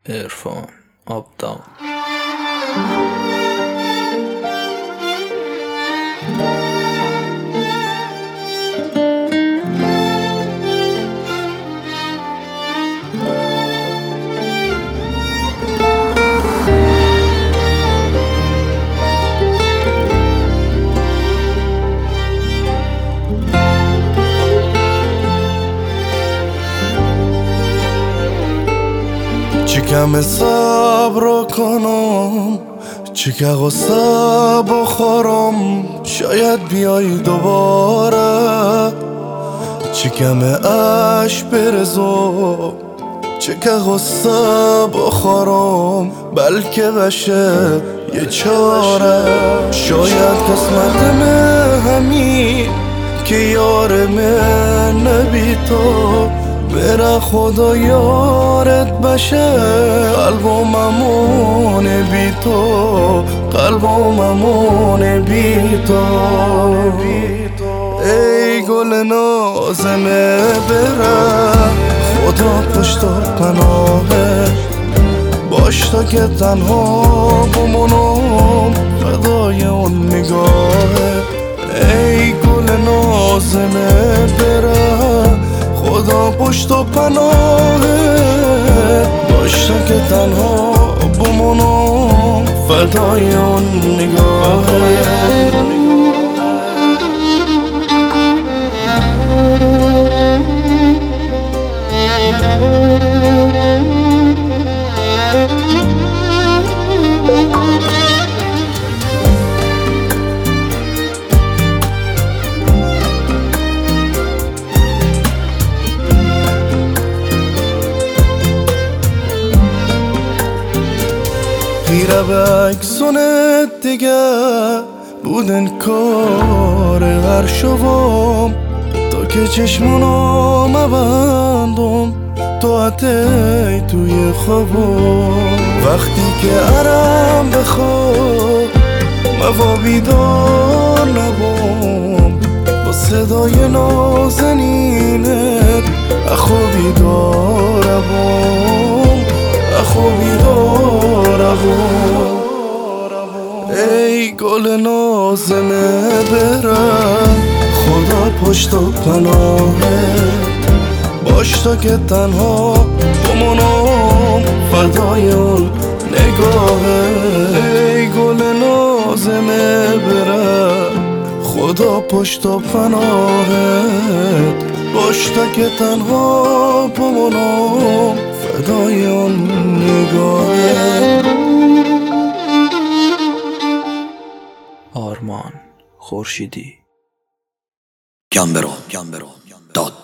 عرفان آبدان. چیکم صبر کنم، چیکه غصه بخورم، شاید بیای دوباره. چیکم اش برزم، چیکه غصه بخورم، بلکه بشه یه چاره. شاید قسمتم همین که یار من نبی تو، بره خدا یارت بشه. قلبم امونه بی تو، قلبم امونه بی تو. ای گل نازمه بره خدا پشت و پناهه، باش تا که تنها بمونم فدای اون نگاهه. ای گل نازمه بره خدا پشت و پناهه، باش تا که تنها بمونم فدای اون نگاهه. خیره به اکسونت دیگه بودن کار غر شوم، تا که چشمونو مبندم تو حتی توی خوابم. وقتی که عرم بخواب موا بیدار نبام، با صدای نازنینت اخو بیدارم، اخو بیدارم. ای گل نازمه بره خدا پشت و پناهه، باش تا که تنها بمونم فدای اون نگاهه. ای گل نازمه بره خدا پشت و پناهه، باش تا که تنها بمونم فدای اون نگاهه. آرمان خورشیدی. گمبرو